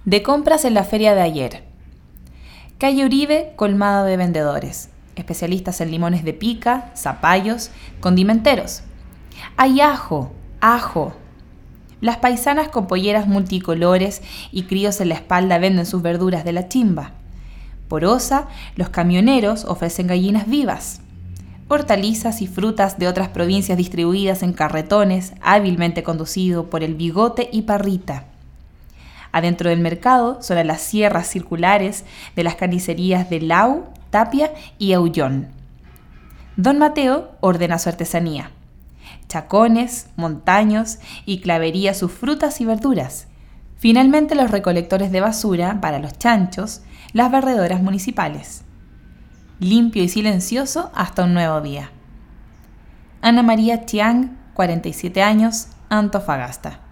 De compras en la feria de ayer. Calle Uribe, colmado de vendedores, especialistas en limones de pica, zapallos, condimenteros. ¡Hay ajo! ¡Ajo! Las paisanas con polleras multicolores y críos en la espalda venden sus verduras de la chimba. Por Osa, los camioneros ofrecen gallinas vivas. Hortalizas y frutas de otras provincias distribuidas en carretones, hábilmente conducido por el Bigote y Parrita. Adentro del mercado son las sierras circulares de las carnicerías de Lau, Tapia y Aullón. Don Mateo ordena su artesanía. Chacones, montaños y clavería sus frutas y verduras. Finalmente los recolectores de basura para los chanchos, las barredoras municipales. Limpio y silencioso hasta un nuevo día. Ana María Chiang, 47 años, Antofagasta.